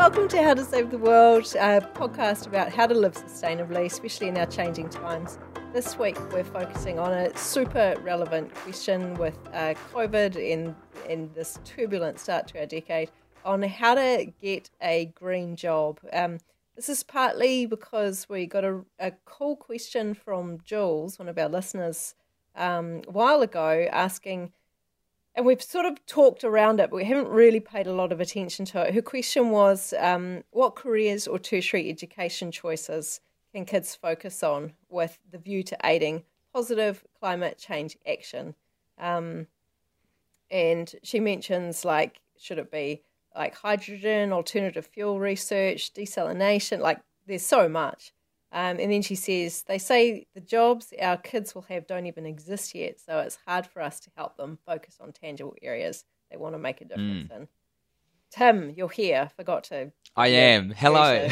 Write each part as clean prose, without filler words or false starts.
Welcome to How to Save the World, a podcast about how to live sustainably, especially in our changing times. This week we're focusing on a super relevant question with COVID and this turbulent start to our decade on how to get a green job. This is partly because we got a cool question from Jules, one of our listeners, a while ago, asking, and we've sort of talked around it, but we haven't really paid a lot of attention to it. Her question was, what careers or tertiary education choices can kids focus on with the view to aiding positive climate change action? And she mentions, like, should it be like hydrogen, alternative fuel research, desalination, like there's so much. And then she says, they say the jobs our kids will have don't even exist yet, so it's hard for us to help them focus on tangible areas they want to make a difference in. Tim, you're here. Forgot to. I am. Hello.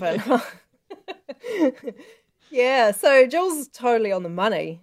Yeah, so Jules is totally on the money.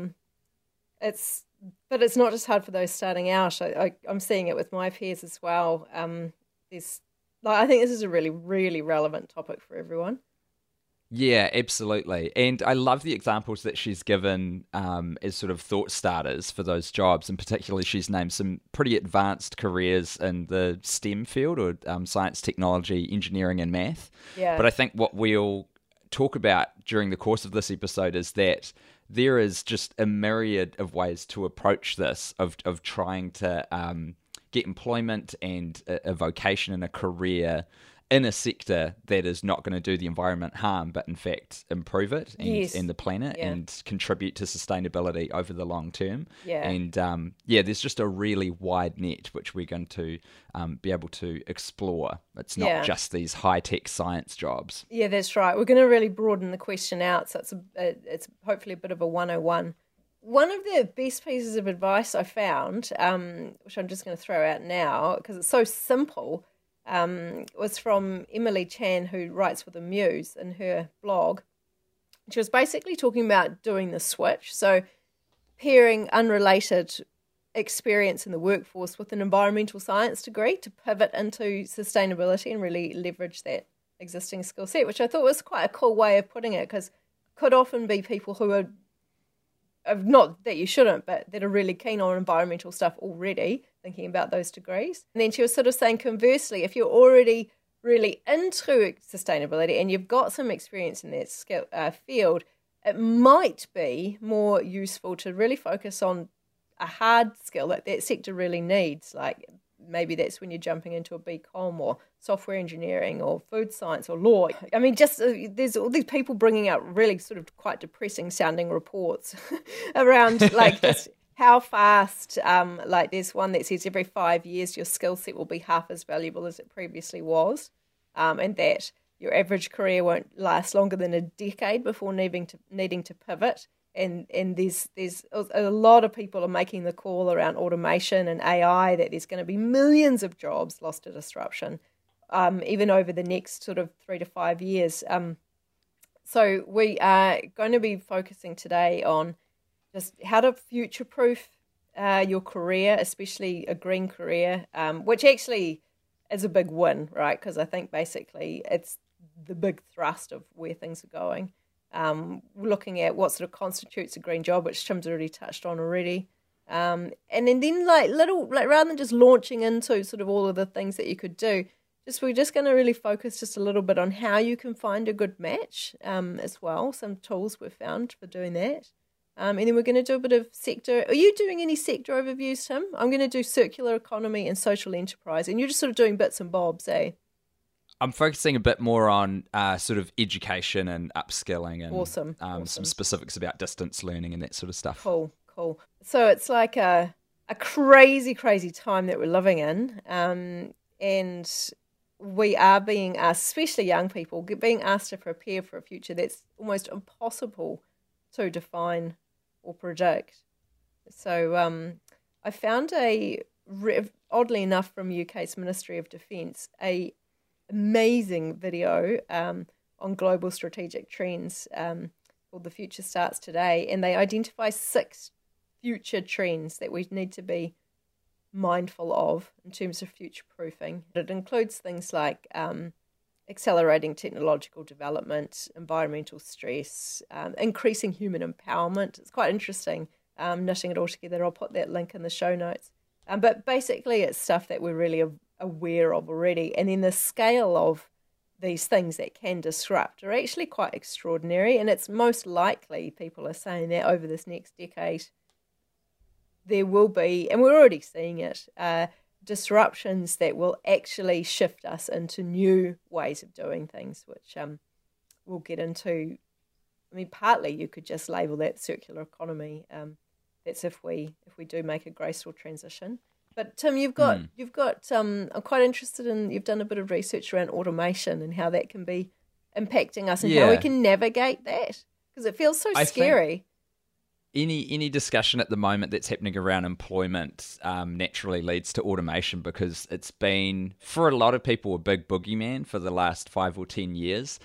But it's not just hard for those starting out. I'm seeing it with my peers as well. I think this is a really, really relevant topic for everyone. Yeah, absolutely. And I love the examples that she's given as sort of thought starters for those jobs. And particularly, she's named some pretty advanced careers in the STEM field, or science, technology, engineering, and math. Yeah. But I think what we'll talk about during the course of this episode is that there is just a myriad of ways to approach this, of trying to get employment and a vocation and a career in a sector that is not going to do the environment harm, but in fact improve it and the planet and contribute to sustainability over the long term. Yeah. And there's just a really wide net which we're going to be able to explore. It's not just these high-tech science jobs. Yeah, that's right. We're going to really broaden the question out, so it's hopefully a bit of a 101. One of the best pieces of advice I found, which I'm just going to throw out now because it's so simple, was from Emily Chan, who writes for The Muse in her blog. She was basically talking about doing the switch, so pairing unrelated experience in the workforce with an environmental science degree to pivot into sustainability and really leverage that existing skill set, which I thought was quite a cool way of putting it, because could often be people who are not that you shouldn't, but that are really keen on environmental stuff already, thinking about those degrees. And then she was sort of saying, conversely, if you're already really into sustainability and you've got some experience in that skill, field, it might be more useful to really focus on a hard skill that sector really needs. Like maybe that's when you're jumping into a BCom or software engineering or food science or law. I mean, just there's all these people bringing out really sort of quite depressing sounding reports around like just how fast, like there's one that says every 5 years your skill set will be half as valuable as it previously was, and that your average career won't last longer than a decade before needing to pivot. And there's a lot of people are making the call around automation and AI that there's going to be millions of jobs lost to disruption, even over the next sort of 3 to 5 years. So we are going to be focusing today on just how to future-proof your career, especially a green career, which actually is a big win, right? Because I think basically it's the big thrust of where things are going. Looking at what sort of constitutes a green job, which Tim's already touched on already. And then rather than just launching into sort of all of the things that you could do, we're just going to really focus just a little bit on how you can find a good match as well. Some tools we've found for doing that. And then we're going to do a bit of sector. Are you doing any sector overviews, Tim? I'm going to do circular economy and social enterprise, and you're just sort of doing bits and bobs, eh? I'm focusing a bit more on sort of education and upskilling and awesome. Some specifics about distance learning and that sort of stuff. Cool. So it's like a crazy, crazy time that we're living in, and we are being asked, especially young people, being asked to prepare for a future that's almost impossible to define or predict. So I found oddly enough from UK's Ministry of Defence, a amazing video on global strategic trends called The Future Starts Today, and they identify 6 future trends that we need to be mindful of in terms of future proofing. It includes things like accelerating technological development, environmental stress, increasing human empowerment. It's quite interesting, knitting it all together. I'll put that link in the show notes. But basically it's stuff that we're really aware of already. And then the scale of these things that can disrupt are actually quite extraordinary. And it's most likely, people are saying that over this next decade, there will be, and we're already seeing it, disruptions that will actually shift us into new ways of doing things, which we'll get into. I mean, partly you could just label that circular economy. That's if we do make a graceful transition. But Tim, you've got I'm quite interested in, you've done a bit of research around automation and how that can be impacting us and how we can navigate that, because it feels so scary. Any discussion at the moment that's happening around employment naturally leads to automation, because it's been, for a lot of people, a big boogeyman for the last 5 or 10 years.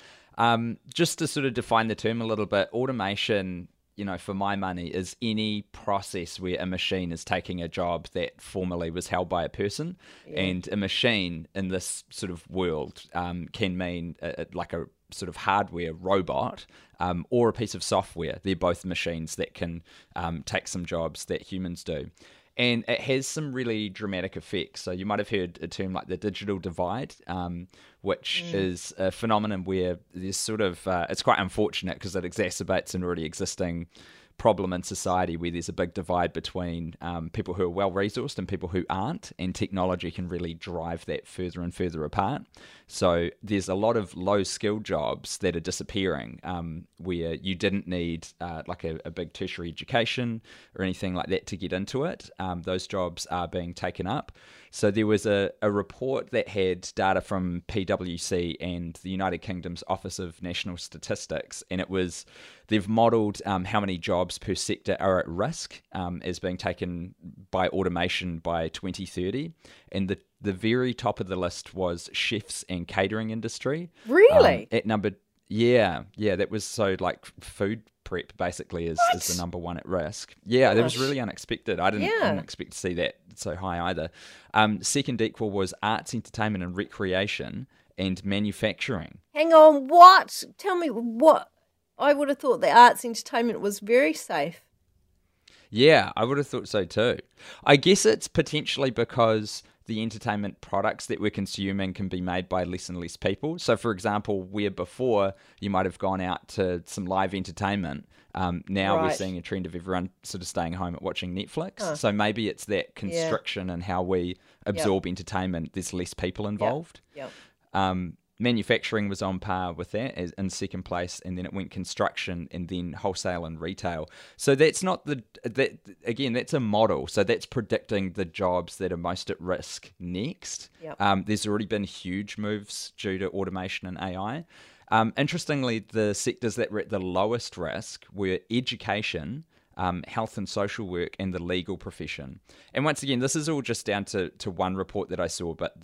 Just to sort of define the term a little bit, automation, for my money, is any process where a machine is taking a job that formerly was held by a person. Yeah. And a machine in this sort of world can mean like a sort of hardware robot or a piece of software. They're both machines that can take some jobs that humans do. And it has some really dramatic effects. So you might have heard a term like the digital divide, which is a phenomenon where there's sort of, it's quite unfortunate because it exacerbates an already existing problem in society where there's a big divide between people who are well-resourced and people who aren't, and technology can really drive that further and further apart. So there's a lot of low-skilled jobs that are disappearing where you didn't need like a big tertiary education or anything like that to get into it. Those jobs are being taken up. So there was a report that had data from PwC and the United Kingdom's Office of National Statistics, and they've modelled how many jobs per sector are at risk as being taken by automation by 2030. And the very top of the list was chefs and catering industry. Really? At number, yeah, that was, so like food prep basically is the number one at risk. Yeah, that was really unexpected. I didn't expect to see that so high either. Second equal was arts, entertainment and recreation and manufacturing. Hang on, what? Tell me what? I would have thought the arts entertainment was very safe. Yeah, I would have thought so too. I guess it's potentially because the entertainment products that we're consuming can be made by less and less people. So, for example, where before you might have gone out to some live entertainment, now we're seeing a trend of everyone sort of staying home and watching Netflix. So maybe it's that constriction in how we absorb entertainment. There's less people involved. Manufacturing was on par with that in second place, and then it went construction and then wholesale and retail. So that's not that's a model. So that's predicting the jobs that are most at risk next. There's already been huge moves due to automation and AI. Interestingly, the sectors that were at the lowest risk were education, health and social work, and the legal profession. And once again, this is all just down to one report that I saw, but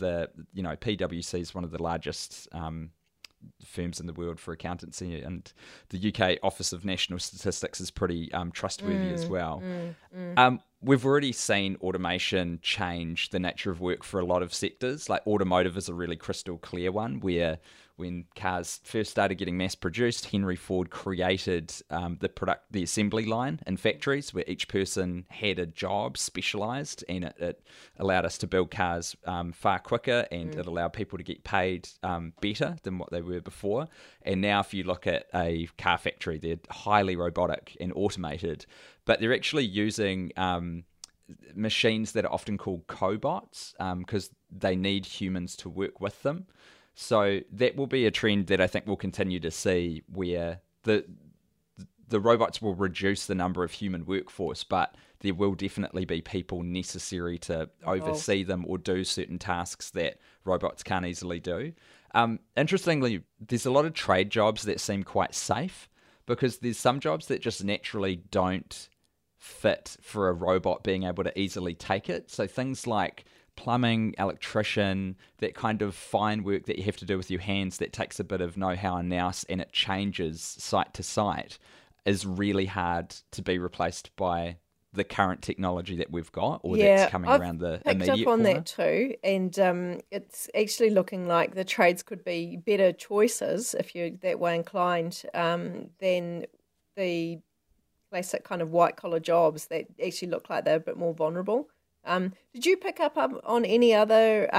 PwC is one of the largest firms in the world for accountancy, and the UK Office of National Statistics is pretty trustworthy as well. We've already seen automation change the nature of work for a lot of sectors. Like automotive is a really crystal clear one, where when cars first started getting mass produced, Henry Ford created the assembly line in factories where each person had a job specialized, and it allowed us to build cars far quicker, and it allowed people to get paid better than what they were before. And now if you look at a car factory, they're highly robotic and automated, but they're actually using machines that are often called cobots because they need humans to work with them. So that will be a trend that I think we'll continue to see, where the robots will reduce the number of human workforce, but there will definitely be people necessary to oversee them or do certain tasks that robots can't easily do. Interestingly, there's a lot of trade jobs that seem quite safe, because there's some jobs that just naturally don't fit for a robot being able to easily take it. So things like plumbing, electrician, that kind of fine work that you have to do with your hands that takes a bit of know-how and nous, and it changes site to site, is really hard to be replaced by the current technology that we've got, or Yeah, that's coming I've around the picked immediate up on corner? that too, and it's actually looking like the trades could be better choices if you're that way inclined than the classic kind of white collar jobs that actually look like they're a bit more vulnerable. Did you pick up on any other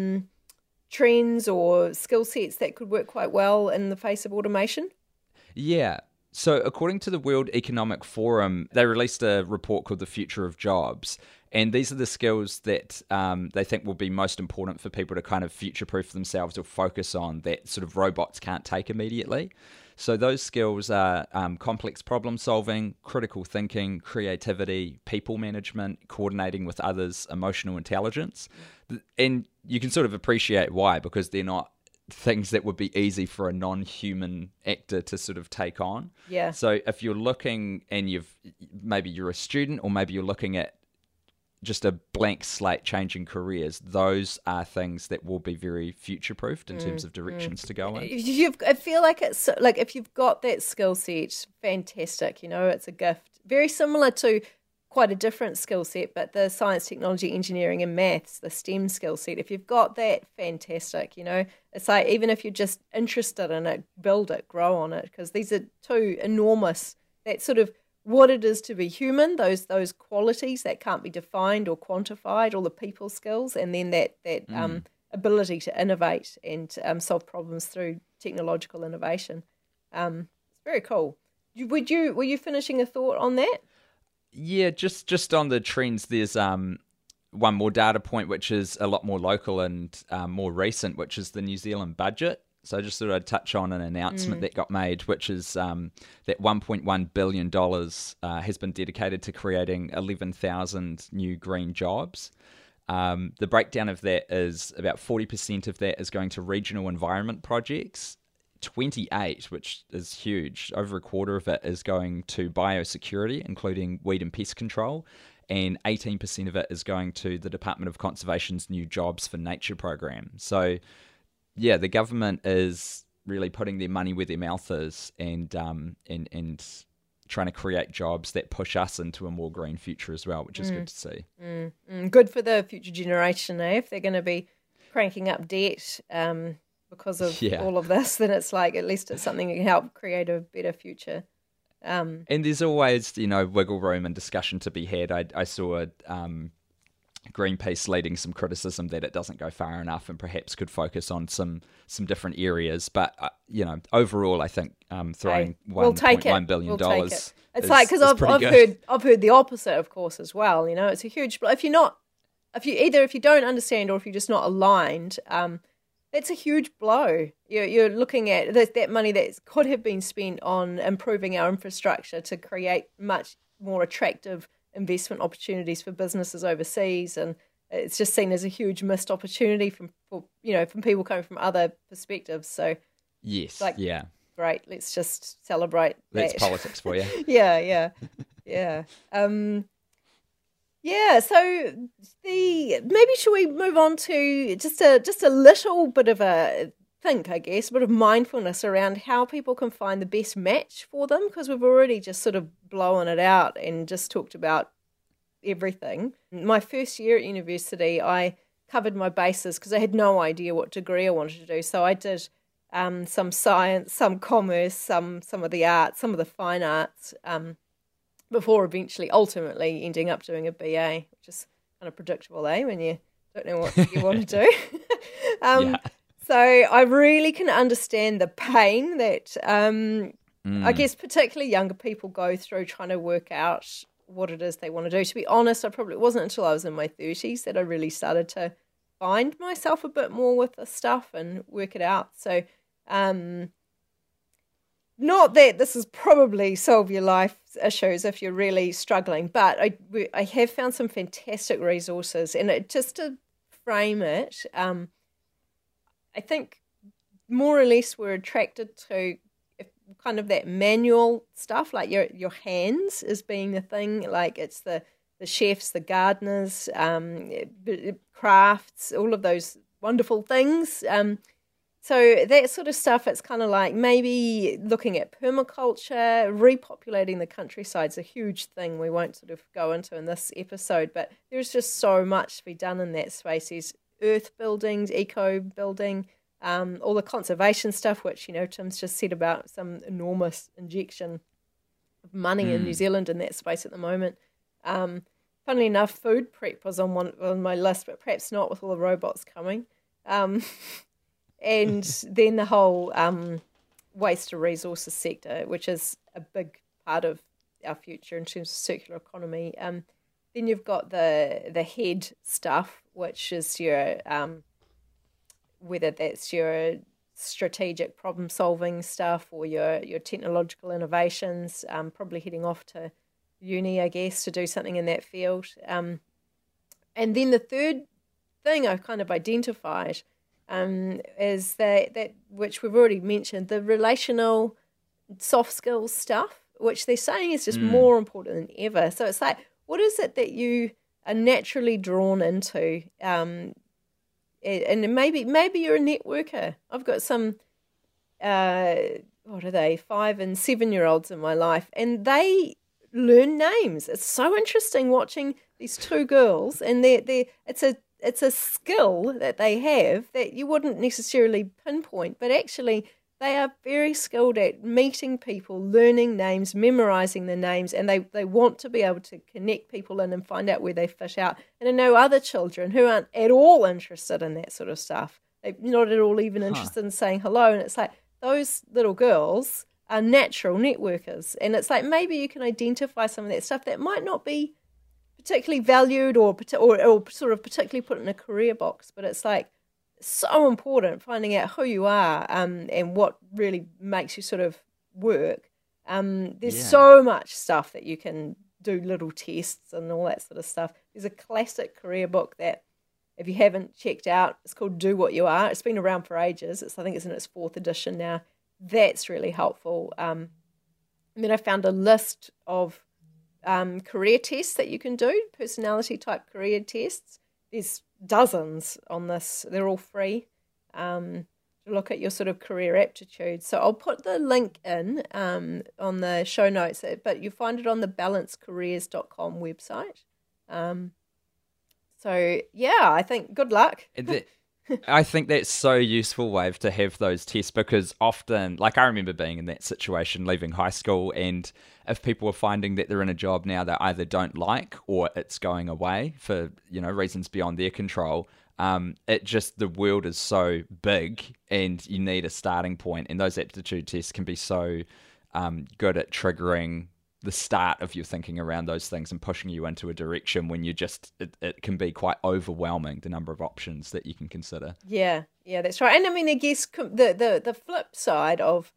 trends or skill sets that could work quite well in the face of automation? Yeah. So, according to the World Economic Forum, they released a report called The Future of Jobs. And these are the skills that they think will be most important for people to kind of future proof themselves or focus on that sort of robots can't take immediately. So, those skills are complex problem solving, critical thinking, creativity, people management, coordinating with others, emotional intelligence. And you can sort of appreciate why, because they're not things that would be easy for a non-human actor to sort of take on. Yeah. So if you're looking and maybe you're a student, or maybe you're looking at just a blank slate changing careers, those are things that will be very future-proofed in terms of directions to go in. I feel like it's like if you've got that skill set, fantastic. It's a gift. Very similar to quite a different skill set, but the science, technology, engineering, and maths, the STEM skill set. If you've got that, fantastic. It's like even if you're just interested in it, build it, grow on it, because these are two enormous. That sort of what it is to be human, those qualities that can't be defined or quantified, all the people skills, and then that ability to innovate and solve problems through technological innovation. It's very cool. Were you finishing a thought on that? Yeah, just on the trends, there's one more data point, which is a lot more local and more recent, which is the New Zealand budget. So I just thought I'd touch on an announcement that got made, which is that $1.1 billion has been dedicated to creating 11,000 new green jobs. The breakdown of that is about 40% of that is going to regional environment projects. 28, which is huge, over a quarter of it is going to biosecurity, including weed and pest control, and 18% of it is going to the Department of Conservation's New Jobs for Nature program. So, yeah, the government is really putting their money where their mouth is, and trying to create jobs that push us into a more green future as well, which is good to see. Good for the future generation, if they're going to be cranking up debt because of all of this, then it's like at least it's something that can help create a better future. And there's always, wiggle room and discussion to be had. I saw Greenpeace leading some criticism that it doesn't go far enough and perhaps could focus on some different areas. But, overall, I think throwing $1.1 billion dollars. It's like, because I've heard the opposite, of course, as well. It's a huge, if you don't understand or if you're just not aligned, it's a huge blow. You're looking at that money that could have been spent on improving our infrastructure to create much more attractive investment opportunities for businesses overseas, and it's just seen as a huge missed opportunity from people coming from other perspectives. So yes, great. Let's just celebrate. That's politics for you. Yeah. Yeah, so maybe should we move on to just a little bit of a bit of mindfulness around how people can find the best match for them, because we've already just sort of blown it out and just talked about everything. My first year at university, I covered my bases because I had no idea what degree I wanted to do. So I did some science, some commerce, some of the arts, some of the fine arts, before ultimately ending up doing a BA, which is kind of predictable, when you don't know what you want to do. So I really can understand the pain that I guess particularly younger people go through trying to work out what it is they want to do. To be honest, it wasn't until I was in my 30s that I really started to find myself a bit more with this stuff and work it out. So not that this is probably solve your life issues if you're really struggling, but I have found some fantastic resources, and just to frame it, I think more or less we're attracted to kind of that manual stuff, like your hands as being the thing, like it's the chefs, the gardeners, crafts, all of those wonderful things. So that sort of stuff, it's kind of like maybe looking at permaculture, repopulating the countryside is a huge thing we won't sort of go into in this episode, but there's just so much to be done in that space. There's earth buildings, eco building, all the conservation stuff, which, Tim's just said about some enormous injection of money in New Zealand in that space at the moment. Funnily enough, food prep was on my list, but perhaps not with all the robots coming. And then the whole waste to resources sector, which is a big part of our future in terms of circular economy. Then you've got the head stuff, which is your whether that's your strategic problem solving stuff or your technological innovations. Probably heading off to uni, I guess, to do something in that field. And then the third thing I've kind of identified is that which we've already mentioned, the relational soft skills stuff, which they're saying is just more important than ever. So it's like, what is it that you are naturally drawn into? And maybe you're a networker. I've got some, 5 and 7-year-olds in my life, and they learn names. It's so interesting watching these two girls, and it's a skill that they have that you wouldn't necessarily pinpoint, but actually they are very skilled at meeting people, learning names, memorising the names, and they want to be able to connect people in and find out where they fit out. And I know other children who aren't at all interested in that sort of stuff. They're not at all even interested in saying hello. And it's like those little girls are natural networkers. And it's like maybe you can identify some of that stuff that might not be particularly valued or sort of particularly put in a career box, but it's like so important finding out who you are and what really makes you sort of work. There's so much stuff that you can do, little tests and all that sort of stuff. There's a classic career book that if you haven't checked out, it's called Do What You Are. It's been around for ages. I think it's in its 4th edition now. That's really helpful. And then I found a list of career tests that you can do, personality type career tests. There's dozens on this. They're all free to look at your sort of career aptitude. So I'll put the link in on the show notes, but you find it on the balancecareers.com website. So, yeah, I think good luck. I think that's so useful, Wave, to have those tests, because often, like I remember being in that situation, leaving high school, and if people are finding that they're in a job now they either don't like or it's going away for, reasons beyond their control, the world is so big and you need a starting point, and those aptitude tests can be so good at triggering the start of your thinking around those things and pushing you into a direction when it can be quite overwhelming, the number of options that you can consider. Yeah, that's right. And I mean, I guess the flip side of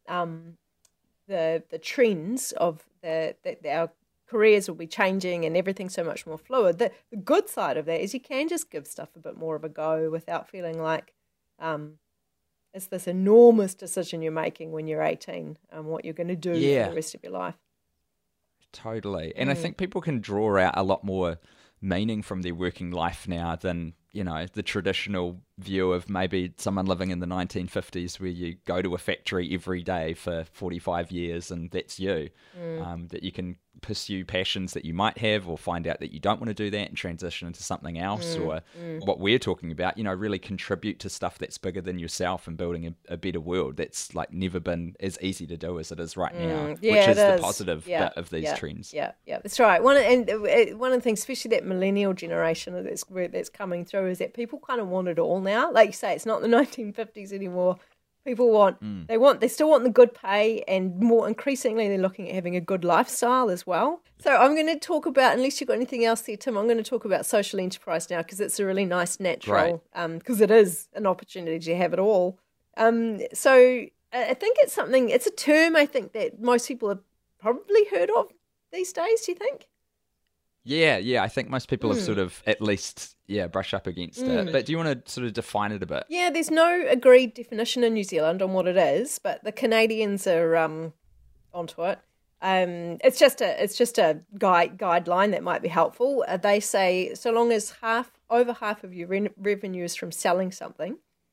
the trends of that our careers will be changing and everything's so much more fluid. The good side of that is you can just give stuff a bit more of a go without feeling like it's this enormous decision you're making when you're 18 and what you're going to do for the rest of your life. Totally. And I think people can draw out a lot more meaning from their working life now than, the traditional view of maybe someone living in the 1950s where you go to a factory every day for 45 years and that's you. That you can pursue passions that you might have or find out that you don't want to do that and transition into something else or what we're talking about, really contribute to stuff that's bigger than yourself and building a better world. That's like never been as easy to do as it is right now, which is the positive bit of these trends. Yeah, that's right. One of the things, especially that millennial generation that's coming through, is that people kind of want it all now. Like you say, it's not the 1950s anymore. People they still want the good pay, and more increasingly they're looking at having a good lifestyle as well. So I'm going to talk about, unless you've got anything else there, Tim, I'm going to talk about social enterprise now because it's a really nice natural, because it is an opportunity to have it all. So I think it's a term I think that most people have probably heard of these days, do you think? Yeah, I think most people have sort of at least, brush up against it. But do you want to sort of define it a bit? Yeah, there's no agreed definition in New Zealand on what it is, but the Canadians are onto it. It's just a guideline that might be helpful. They say so long as over half of your revenue is from selling something,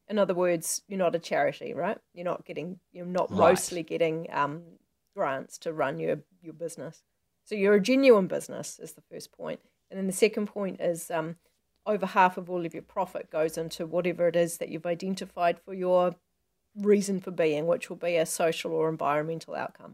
In other words, you're not a charity, right? You're not Right. mostly getting grants to run your business. So you're a genuine business is the first point. And then the second point is over half of all of your profit goes into whatever it is that you've identified for your reason for being, which will be a social or environmental outcome.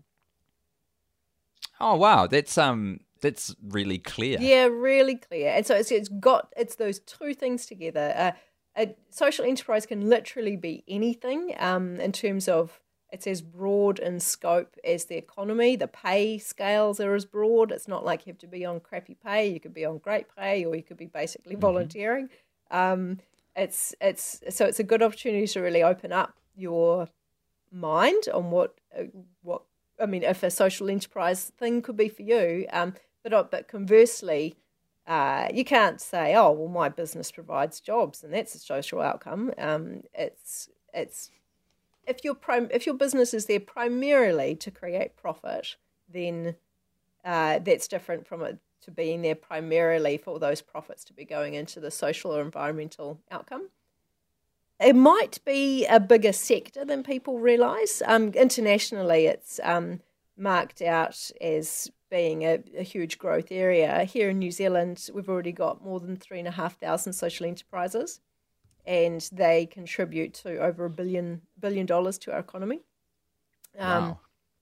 Oh wow, that's really clear. Yeah, really clear. And so it's those two things together. A social enterprise can literally be anything in terms of it's as broad in scope as the economy. The pay scales are as broad. It's not like you have to be on crappy pay. You could be on great pay, or you could be basically volunteering. It's a good opportunity to really open up your mind on what I mean, if a social enterprise thing could be for you. But conversely, you can't say, oh, well, my business provides jobs and that's a social outcome. It's if your business is there primarily to create profit, then that's different from it to being there primarily for those profits to be going into the social or environmental outcome. It might be a bigger sector than people realise. Internationally, it's marked out as being a huge growth area. Here in New Zealand, we've already got more than 3,500 social enterprises, and they contribute to over $1 billion to our economy. Wow.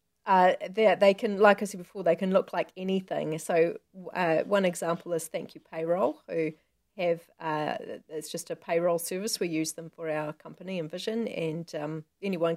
They can, like I said before, they can look like anything. So one example is Thank You Payroll, who have it's just a payroll service. We use them for our company Envision, and anyone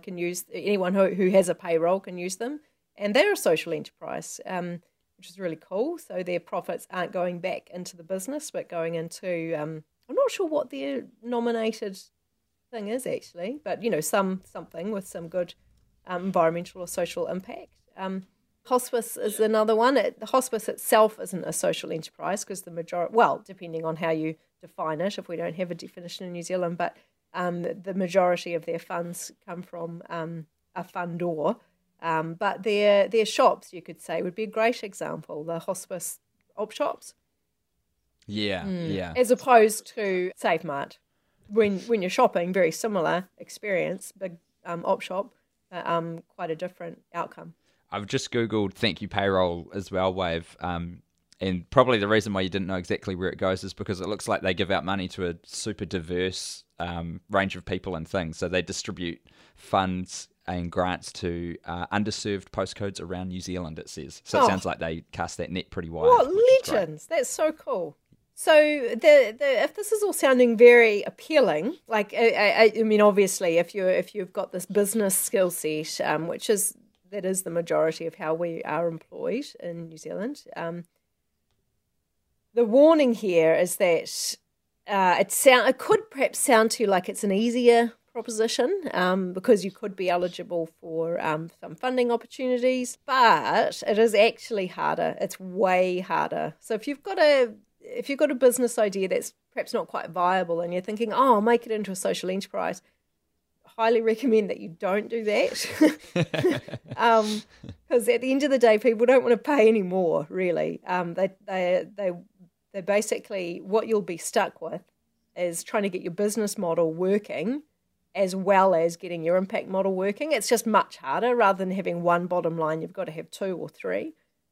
who has a payroll can use them. And they're a social enterprise, which is really cool. So their profits aren't going back into the business, but going into, I'm not sure what their nominated thing is actually, but, something with some good environmental or social impact. Hospice is another one. The hospice itself isn't a social enterprise because the majority, well, depending on how you define it, if we don't have a definition in New Zealand, but the majority of their funds come from a fundor. But their shops, you could say, would be a great example, the hospice op shops. Yeah, yeah. As opposed to SafeMart. When you're shopping, very similar experience, big op shop, quite a different outcome. I've just Googled Thank You Payroll as well, Wave. And probably the reason why you didn't know exactly where it goes is because it looks like they give out money to a super diverse range of people and things. So they distribute funds and grants to underserved postcodes around New Zealand, it says. So it sounds like they cast that net pretty wide. What legends! That's so cool. So if this is all sounding very appealing, like I mean, obviously, if you've got this business skill set, that is the majority of how we are employed in New Zealand. The warning here is that it could perhaps sound to you like it's an easier proposition because you could be eligible for some funding opportunities, but it is actually harder. It's way harder. So if you've got a business idea that's perhaps not quite viable and you're thinking, oh, I'll make it into a social enterprise, highly recommend that you don't do that because at the end of the day, people don't want to pay any more, really. They basically, what you'll be stuck with is trying to get your business model working as well as getting your impact model working. It's just much harder. Rather than having one bottom line, you've got to have two or three.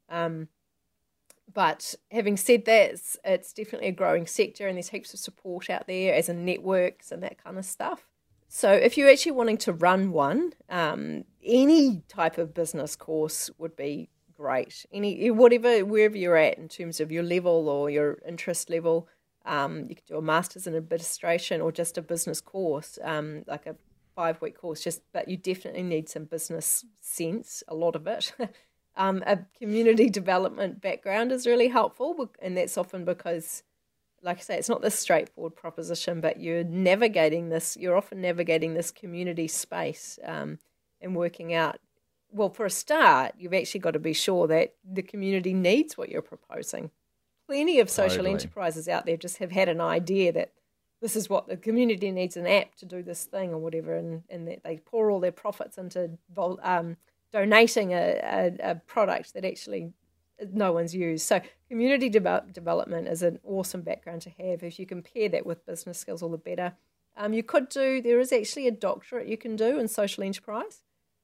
But having said that, it's definitely a growing sector and there's heaps of support out there as in networks and that kind of stuff. So if you're actually wanting to run one, any type of business course would be great. Wherever you're at in terms of your level or your interest level, you could do a master's in administration or just a business course, like a 5-week course. But you definitely need some business sense, a lot of it. A community development background is really helpful, and that's often because, like I say, it's not this straightforward proposition, but you're often navigating this community space and working out, well, for a start, you've actually got to be sure that the community needs what you're proposing. Plenty of social enterprises out there just have had an idea that this is what the community needs, an app to do this thing or whatever, and they pour all their profits into donating a product that actually no one's used. So community development is an awesome background to have. If you can pair that with business skills, all the better. There is actually a doctorate you can do in social enterprise.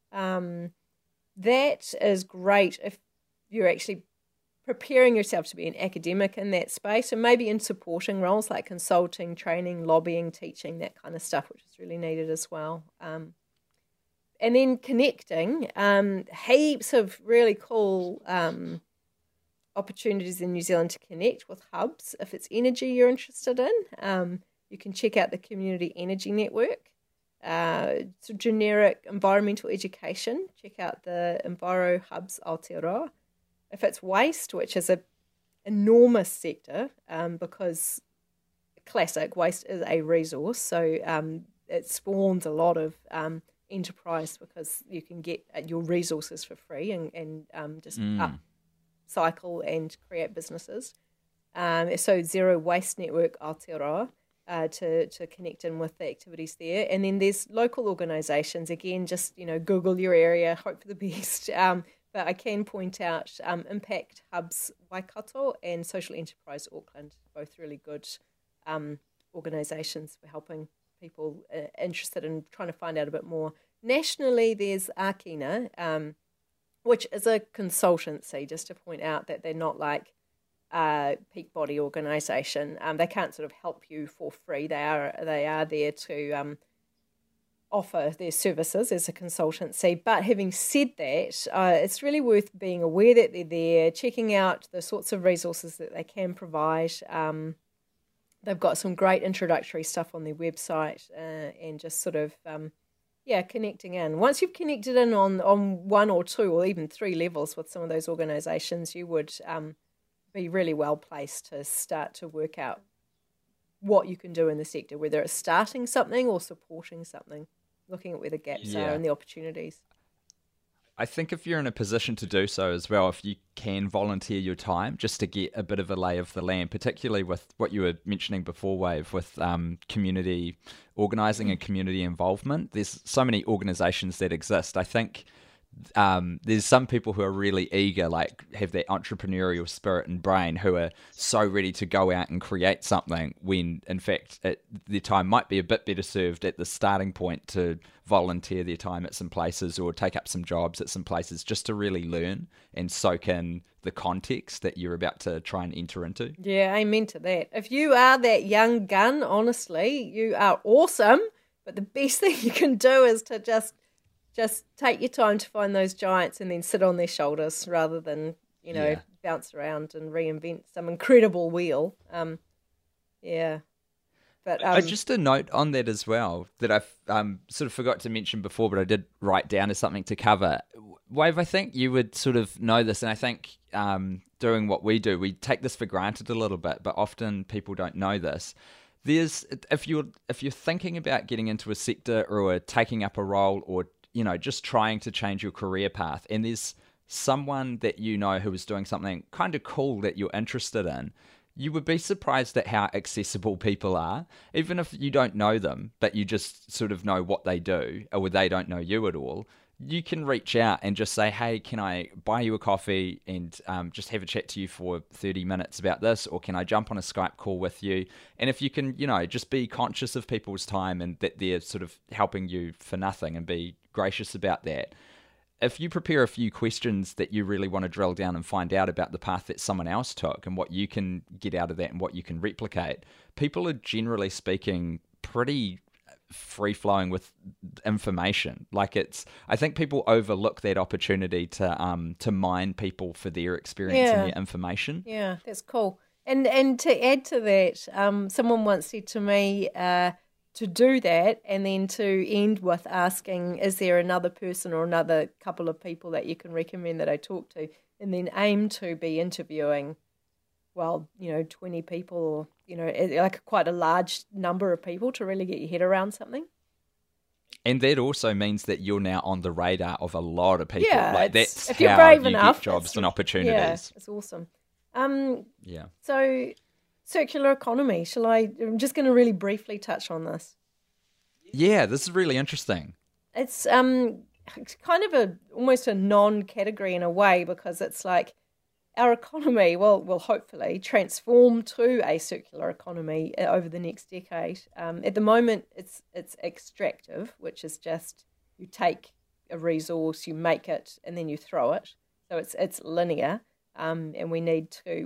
That is great if you're actually preparing yourself to be an academic in that space, and maybe in supporting roles like consulting, training, lobbying, teaching, that kind of stuff, which is really needed as well. And then connecting, heaps of really cool opportunities in New Zealand to connect with hubs. If it's energy you're interested in, you can check out the Community Energy Network. It's a generic environmental education. Check out the Enviro Hubs Aotearoa. If it's waste, which is an enormous sector, because classic waste is a resource, so it spawns a lot of enterprise because you can get your resources for free and just upcycle and create businesses. So Zero Waste Network Aotearoa. To connect in with the activities there. And then there's local organisations. Again, just, Google your area, hope for the best. But I can point out Impact Hubs Waikato and Social Enterprise Auckland, both really good organisations for helping people interested in trying to find out a bit more. Nationally, there's Akina, which is a consultancy, just to point out that they're not like peak body organisation. They can't sort of help you for free. They are there to offer their services as a consultancy. But having said that, it's really worth being aware that they're there, checking out the sorts of resources that they can provide. They've got some great introductory stuff on their website, and just sort of connecting in. Once you've connected in on one or two or even three levels with some of those organisations, you would be really well placed to start to work out what you can do in the sector, whether it's starting something or supporting something, looking at where the gaps are and the opportunities. I think if you're in a position to do so as well, if you can volunteer your time just to get a bit of a lay of the land, particularly with what you were mentioning before, Wave, with community organising and community involvement. There's so many organisations that exist. I think there's some people who are really eager, like have that entrepreneurial spirit and brain, who are so ready to go out and create something when in fact their time might be a bit better served at the starting point to volunteer their time at some places or take up some jobs at some places just to really learn and soak in the context that you're about to try and enter into. Yeah, amen to that. If you are that young gun, honestly, you are awesome, but the best thing you can do is to just take your time to find those giants and then sit on their shoulders rather than, bounce around and reinvent some incredible wheel. But just a note on that as well that I sort of forgot to mention before, but I did write down as something to cover. Wave, I think you would sort of know this, and I think doing what we do, we take this for granted a little bit, but often people don't know this. If you're thinking about getting into a sector or taking up a role or just trying to change your career path, and there's someone that who is doing something kind of cool that you're interested in, you would be surprised at how accessible people are, even if you don't know them, but you just sort of know what they do, or they don't know you at all. You can reach out and just say, hey, can I buy you a coffee and just have a chat to you for 30 minutes about this? Or can I jump on a Skype call with you? And if you can, just be conscious of people's time and that they're sort of helping you for nothing, and be gracious about that. If you prepare a few questions that you really want to drill down and find out about the path that someone else took and what you can get out of that and what you can replicate, people are generally speaking pretty free-flowing with information. I think people overlook that opportunity to mine people for their experience and their information. Yeah, that's cool. And to add to that, someone once said to me to do that and then to end with asking, is there another person or another couple of people that you can recommend that I talk to, and then aim to be interviewing 20 people or, like quite a large number of people to really get your head around something. And that also means that you're now on the radar of a lot of people. Yeah, that's if you're how brave you enough, get jobs and opportunities. Yeah, it's awesome. So circular economy, I'm just going to really briefly touch on this. Yeah, this is really interesting. It's kind of almost a non-category in a way, because it's like our economy will hopefully transform to a circular economy over the next decade. At the moment, it's extractive, which is just you take a resource, you make it, and then you throw it. So it's linear, and we need to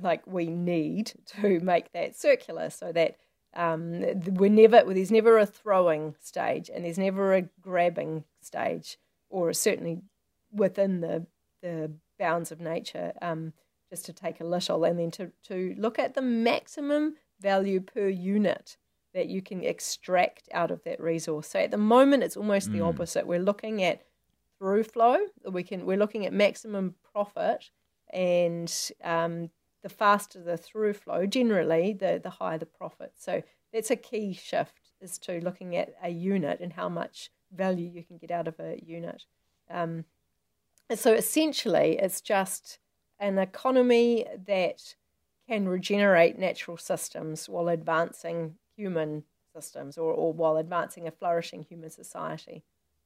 make that circular so that there's never a throwing stage and there's never a grabbing stage, or certainly within the bounds of nature, just to take a little and then to look at the maximum value per unit that you can extract out of that resource. So at the moment, it's almost the opposite. We're looking at through flow. We're looking at maximum profit, and the faster the through flow, generally, the higher the profit. So that's a key shift, is to looking at a unit and how much value you can get out of a unit. So essentially, it's just an economy that can regenerate natural systems while advancing human systems, or while advancing a flourishing human society.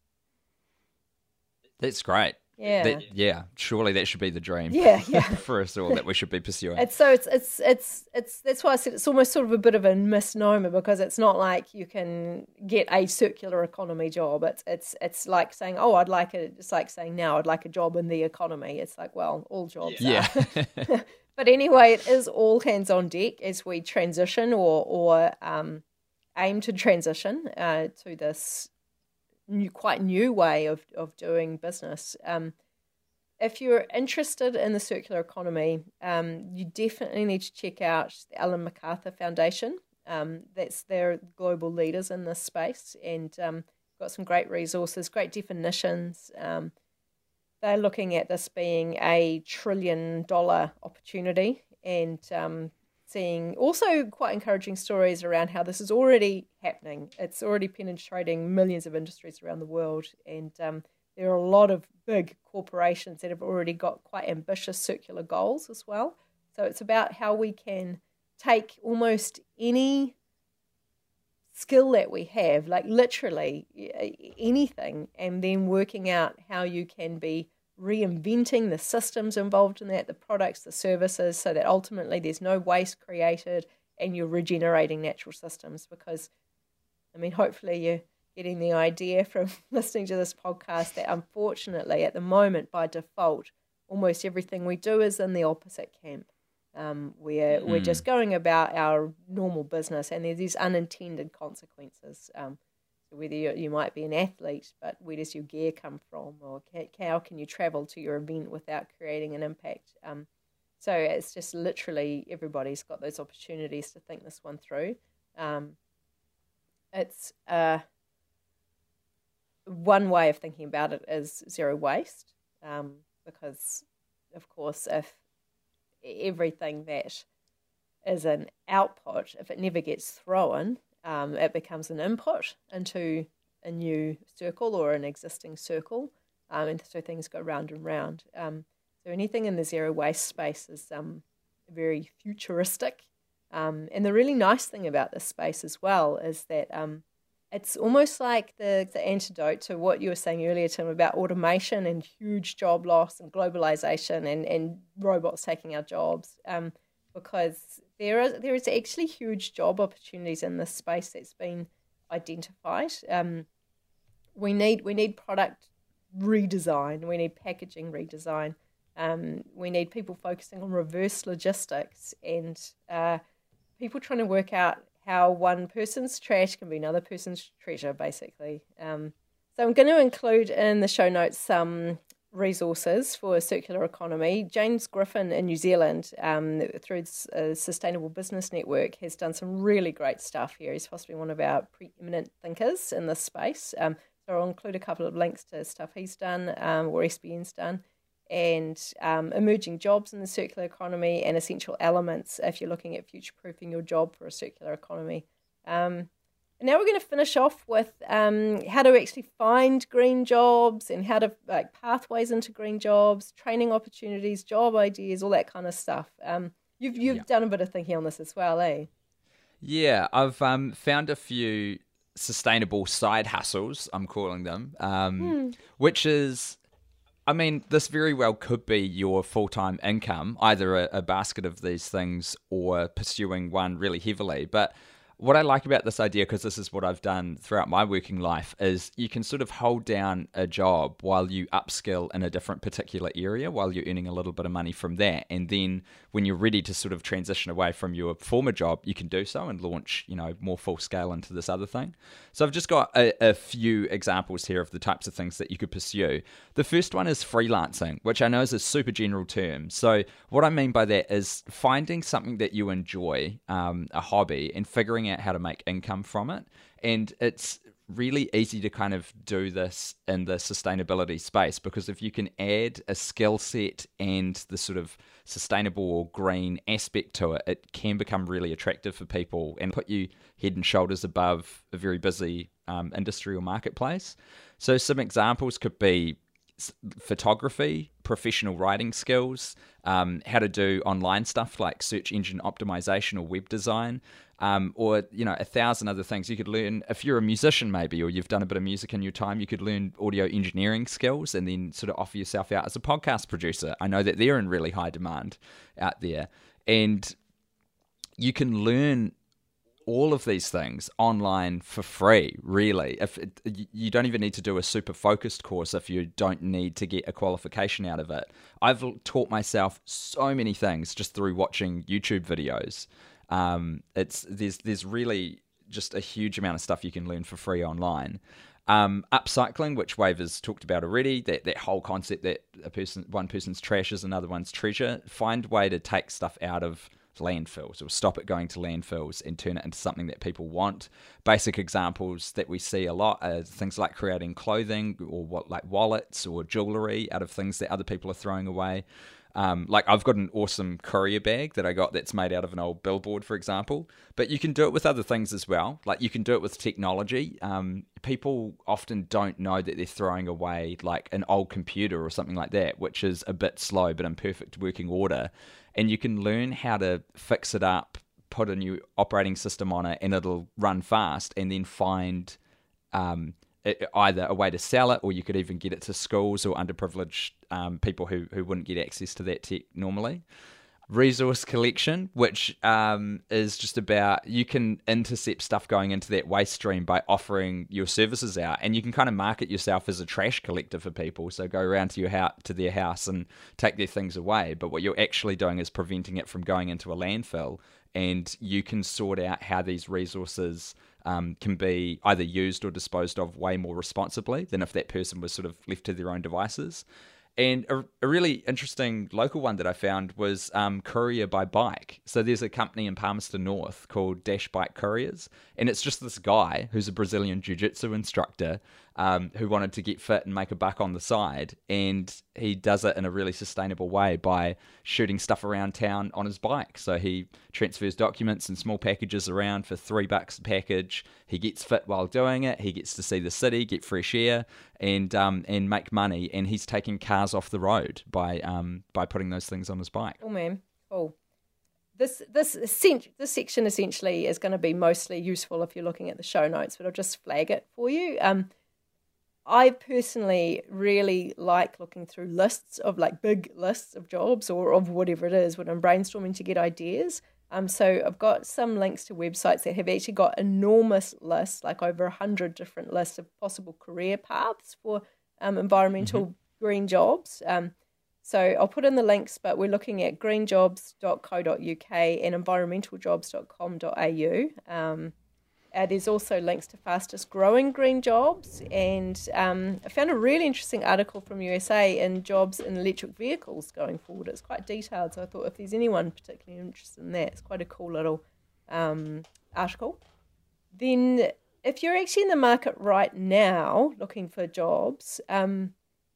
That's great. Yeah. Surely that should be the dream. Yeah. For us all, that we should be pursuing. It's that's why I said it's almost sort of a bit of a misnomer, because it's not like you can get a circular economy job. It's like saying, it's like saying now I'd like a job in the economy. It's like, well, all jobs are. But anyway, it is all hands on deck as we transition or aim to transition to this quite new way of doing business. If you're interested in the circular economy, you definitely need to check out the Ellen MacArthur Foundation. They're global leaders in this space, and got some great resources, great definitions. They're looking at this being a $1 trillion opportunity, and seeing also quite encouraging stories around how this is already happening. It's already penetrating millions of industries around the world, and there are a lot of big corporations that have already got quite ambitious circular goals as well. So it's about how we can take almost any skill that we have, like literally anything, and then working out how you can be reinventing the systems involved in that, the products, the services, so that ultimately there's no waste created and you're regenerating natural systems. Because, I mean, hopefully you're getting the idea from listening to this podcast that unfortunately at the moment, by default, almost everything we do is in the opposite camp. We're just going about our normal business, and there's these unintended consequences. So whether you might be an athlete, but where does your gear come from, or how can you travel to your event without creating an impact? So it's just literally everybody's got those opportunities to think this one through. It's one way of thinking about it is zero waste, because of course if everything that is an output, if it never gets thrown, it becomes an input into a new circle or an existing circle, and so things go round and round. So anything in the zero waste space is very futuristic, and the really nice thing about this space as well is that it's almost like the antidote to what you were saying earlier, Tim, about automation and huge job loss and globalization and robots taking our jobs, because there is actually huge job opportunities in this space that's been identified. We need product redesign. We need packaging redesign. We need people focusing on reverse logistics and people trying to work out how one person's trash can be another person's treasure, basically. So I'm going to include in the show notes some resources for a circular economy. James Griffin in New Zealand, through the Sustainable Business Network, has done some really great stuff here. He's possibly one of our preeminent thinkers in this space. So I'll include a couple of links to stuff he's done, or SBN's done, and emerging jobs in the circular economy and essential elements if you're looking at future-proofing your job for a circular economy. And now we're going to finish off with how to actually find green jobs and how to pathways into green jobs, training opportunities, job ideas, all that kind of stuff. You've done a bit of thinking on this as well, eh? Yeah, I've found a few sustainable side hustles, I'm calling them, which is I mean, this very well could be your full-time income, either a basket of these things or pursuing one really heavily. But what I like about this idea, because this is what I've done throughout my working life, is you can sort of hold down a job while you upskill in a different particular area, while you're earning a little bit of money from that. And then when you're ready to sort of transition away from your former job, you can do so and launch, more full scale into this other thing. So I've just got a few examples here of the types of things that you could pursue. The first one is freelancing, which I know is a super general term. So what I mean by that is finding something that you enjoy, a hobby, and figuring out how to make income from it. And it's really easy to kind of do this in the sustainability space, because if you can add a skill set and the sort of sustainable or green aspect to it, it can become really attractive for people and put you head and shoulders above a very busy industry or marketplace. So some examples could be photography, professional writing skills, how to do online stuff like search engine optimization or web design, or 1,000 other things. You could learn, if you're a musician maybe, or you've done a bit of music in your time, you could learn audio engineering skills and then sort of offer yourself out as a podcast producer. I know that they're in really high demand out there. And you can learn all of these things online for free, really. You don't even need to do a super focused course if you don't need to get a qualification out of it. I've taught myself so many things just through watching YouTube videos. There's really just a huge amount of stuff you can learn for free online. Upcycling, which Wave has talked about already, that whole concept that one person's trash is another one's treasure. Find a way to take stuff out of landfills, or stop it going to landfills and turn it into something that people want. Basic examples that we see a lot are things like creating clothing or like wallets or jewelry out of things that other people are throwing away. Like I've got an awesome courier bag that I got that's made out of an old billboard, for example. But you can do it with other things as well. Like you can do it with technology. People often don't know that they're throwing away like an old computer or something like that, which is a bit slow but in perfect working order. And you can learn how to fix it up, put a new operating system on it, and it'll run fast, and then find either a way to sell it, or you could even get it to schools or underprivileged people who wouldn't get access to that tech normally. Resource collection, which is just about, you can intercept stuff going into that waste stream by offering your services out, and you can kind of market yourself as a trash collector for people. So go around to their house and take their things away, but what you're actually doing is preventing it from going into a landfill, and you can sort out how these resources can be either used or disposed of way more responsibly than if that person was sort of left to their own devices. And a really interesting local one that I found was Courier by Bike. So there's a company in Palmerston North called Dash Bike Couriers, and it's just this guy who's a Brazilian jiu-jitsu instructor who wanted to get fit and make a buck on the side, and he does it in a really sustainable way by shooting stuff around town on his bike. So he transfers documents and small packages around for $3 a package. He gets fit while doing it. He gets to see the city, get fresh air, and make money. And he's taking cars off the road by putting those things on his bike. Oh man, cool. This section essentially is going to be mostly useful if you're looking at the show notes, but I'll just flag it for you. I personally really like looking through lists of like big lists of jobs or of whatever it is when I'm brainstorming to get ideas. So I've got some links to websites that have actually got enormous lists, like over 100 different lists of possible career paths for environmental green jobs. So I'll put in the links, but we're looking at greenjobs.co.uk and environmentaljobs.com.au. There's also links to fastest growing green jobs, and I found a really interesting article from USA in jobs in electric vehicles going forward. It's quite detailed, so I thought if there's anyone particularly interested in that, it's quite a cool little article. Then if you're actually in the market right now looking for jobs, there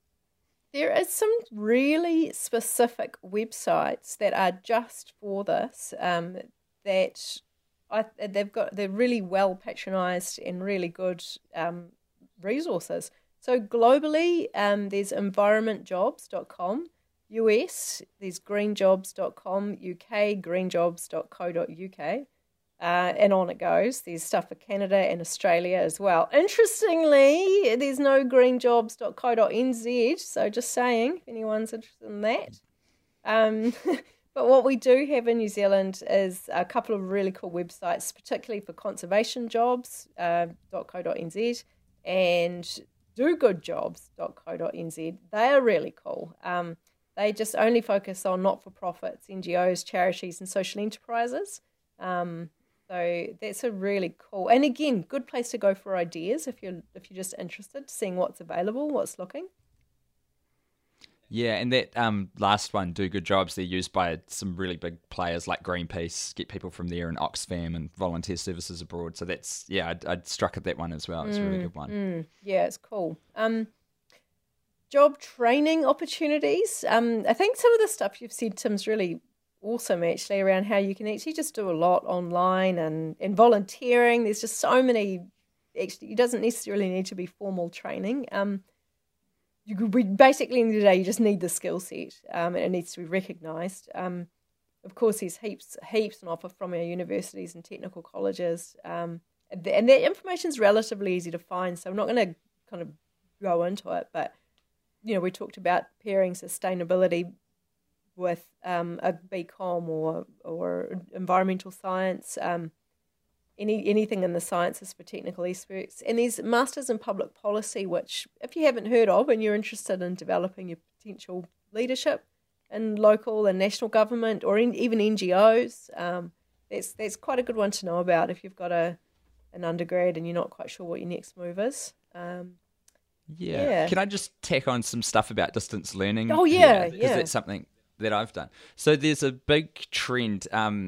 is some really specific websites that are just for this, that they're really well patronised and really good resources. So globally, there's environmentjobs.com. US, there's greenjobs.com. UK, greenjobs.co.uk. And on it goes. There's stuff for Canada and Australia as well. Interestingly, there's no greenjobs.co.nz, so just saying, if anyone's interested in that. But what we do have in New Zealand is a couple of really cool websites, particularly for conservation jobs.co.nz and dogoodjobs.co.nz. They are really cool. They just only focus on not-for-profits, NGOs, charities, and social enterprises. So that's a really cool, and again, good place to go for ideas if you're just interested, seeing what's available, what's looking. Yeah, and that last one, Do Good Jobs, they're used by some really big players like Greenpeace, get people from there, and Oxfam and Volunteer Services Abroad. So that's, yeah, I'd struck at that one as well. It's a really good one. Yeah, it's cool. Job training opportunities. I think some of the stuff you've said, Tim's really awesome, actually, around how you can actually just do a lot online and volunteering. There's just so many, actually, it doesn't necessarily need to be formal training. Basically, in the day, you just need the skill set, and it needs to be recognised. Of course, there's heaps on offer from our universities and technical colleges, and that information is relatively easy to find, so I'm not going to kind of go into it, but, you know, we talked about pairing sustainability with a BCom or environmental science, anything in the sciences for technical experts. And there's Masters in Public Policy, which, if you haven't heard of and you're interested in developing your potential leadership in local and national government or even NGOs, that's quite a good one to know about if you've got an undergrad and you're not quite sure what your next move is. Yeah. Can I just tack on some stuff about distance learning? Oh, yeah. Because that's something that I've done. So there's a big trend. I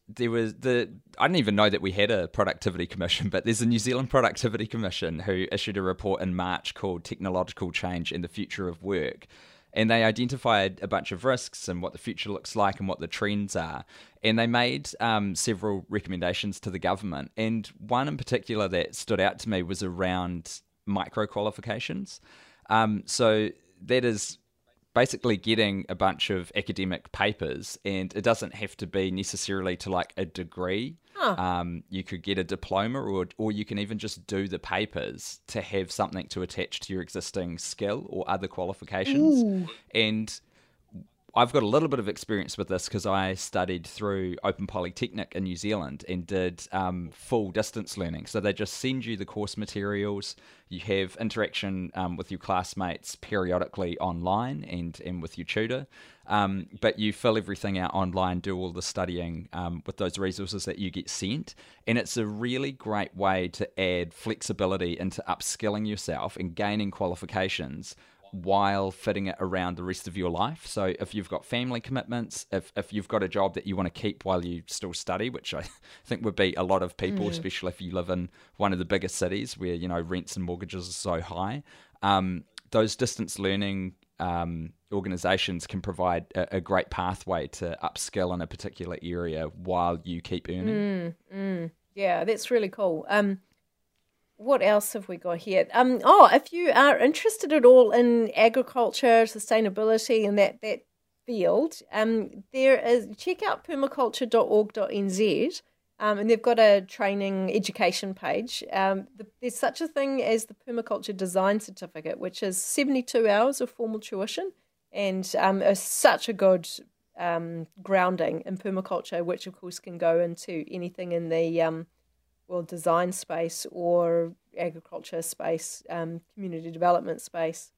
didn't even know that we had a productivity commission, but there's a New Zealand Productivity Commission who issued a report in March called Technological Change and the Future of Work. And they identified a bunch of risks and what the future looks like and what the trends are. And they made several recommendations to the government. And one in particular that stood out to me was around micro qualifications. So that is basically getting a bunch of academic papers, and it doesn't have to be necessarily to like a degree. You could get a diploma, or you can even just do the papers to have something to attach to your existing skill or other qualifications. Ooh. And I've got a little bit of experience with this because I studied through Open Polytechnic in New Zealand and did full distance learning. So they just send you the course materials. You have interaction with your classmates periodically online and with your tutor. But you fill everything out online, do all the studying with those resources that you get sent. And it's a really great way to add flexibility into upskilling yourself and gaining qualifications while fitting it around the rest of your life. So if you've got family commitments, if you've got a job that you want to keep while you still study, which I think would be a lot of people, especially if you live in one of the biggest cities where, you know, rents and mortgages are so high, those distance learning organizations can provide a great pathway to upskill in a particular area while you keep earning. Yeah, that's really cool. What else have we got here? If you are interested at all in agriculture, sustainability, and that field, there is, check out permaculture.org.nz, and they've got a training education page. There's such a thing as the Permaculture Design Certificate, which is 72 hours of formal tuition, and is such a good grounding in permaculture, which of course can go into anything in the design space or agriculture space, community development space.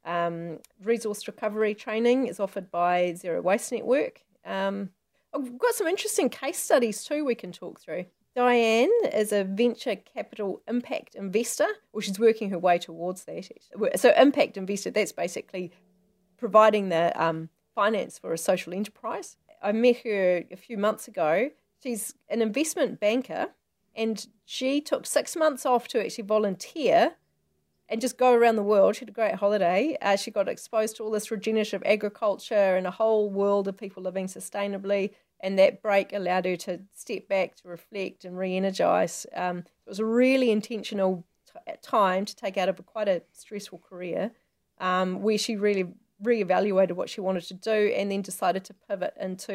Resource recovery training is offered by Zero Waste Network. I've got some interesting case studies too we can talk through. Diane is a venture capital impact investor, or she's working her way towards that. So impact investor, that's basically providing the finance for a social enterprise. I met her a few months ago. She's an investment banker, and she took 6 months off to actually volunteer and just go around the world. She had a great holiday. She got exposed to all this regenerative agriculture and a whole world of people living sustainably, and that break allowed her to step back, to reflect and re-energise. It was a really intentional time to take out of quite a stressful career, where she really re-evaluated what she wanted to do and then decided to pivot into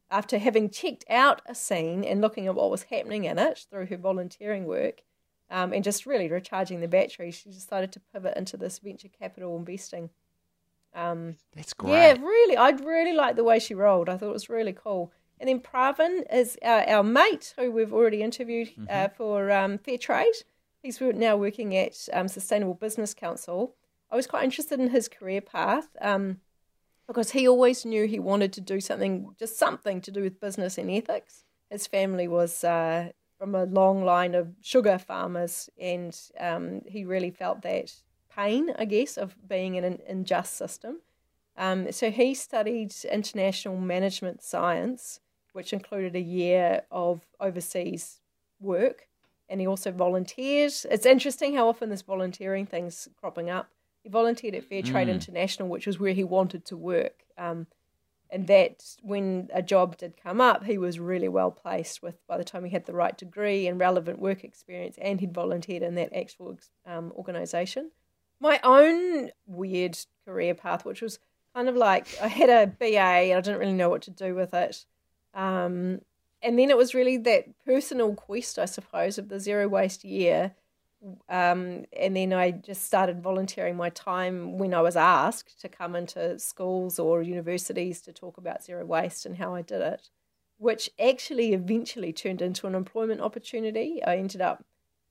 after having checked out a scene and looking at what was happening in it through her volunteering work, and just really recharging the battery, she decided to pivot into this venture capital investing. That's great. Yeah, really. I really like the way she rolled. I thought it was really cool. And then Pravin is our mate, who we've already interviewed for Fair Trade. He's now working at Sustainable Business Council. I was quite interested in his career path because he always knew he wanted to do something to do with business and ethics. His family was from a long line of sugar farmers, and he really felt that pain, I guess, of being in an unjust system. So he studied international management science, which included a year of overseas work, and he also volunteered. It's interesting how often this volunteering thing's cropping up. He volunteered at Fair Trade International, which was where he wanted to work. And that when a job did come up, he was really well placed with, by the time he had the right degree and relevant work experience, and he'd volunteered in that actual organisation. My own weird career path, which was kind of like I had a BA and I didn't really know what to do with it. And then it was really that personal quest, I suppose, of the zero waste year. And then I just started volunteering my time when I was asked to come into schools or universities to talk about zero waste and how I did it, which actually eventually turned into an employment opportunity. I ended up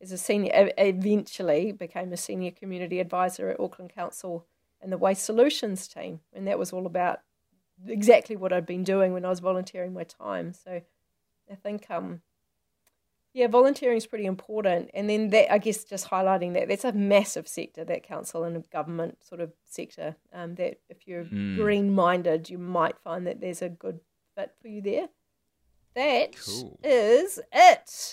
eventually became a senior community advisor at Auckland Council and the Waste Solutions team. And that was all about exactly what I'd been doing when I was volunteering my time. So I think, volunteering is pretty important. And then that, I guess, just highlighting that's a massive sector, that council and a government sort of sector, that if you're green-minded, you might find that there's a good fit for you there. That is it.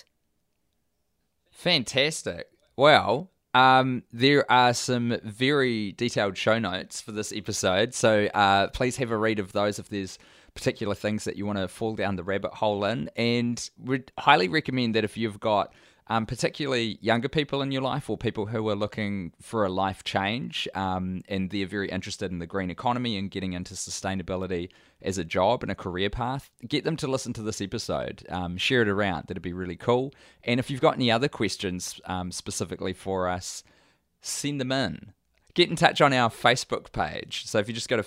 Fantastic. Well, there are some very detailed show notes for this episode, so please have a read of those if there's particular things that you want to fall down the rabbit hole in. And we'd highly recommend that if you've got particularly younger people in your life or people who are looking for a life change and they're very interested in the green economy and getting into sustainability as a job and a career path, get them to listen to this episode. Share it around. That'd be really cool. And if you've got any other questions specifically for us, send them in. Get in touch on our Facebook page. So if you just go to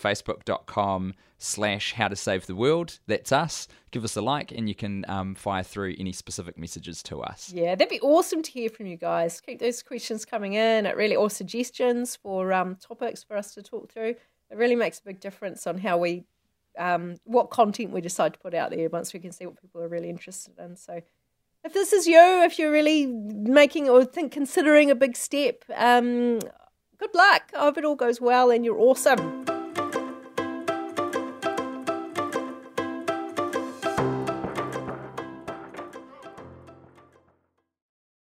facebook.com/howtosave-the-world, that's us. Give us a like and you can fire through any specific messages to us. Yeah, that'd be awesome to hear from you guys. Keep those questions coming in, or suggestions for topics for us to talk through. It really makes a big difference on how we, what content we decide to put out there once we can see what people are really interested in. So if this is you, if you're really considering a big step, good luck. I hope it all goes well and you're awesome.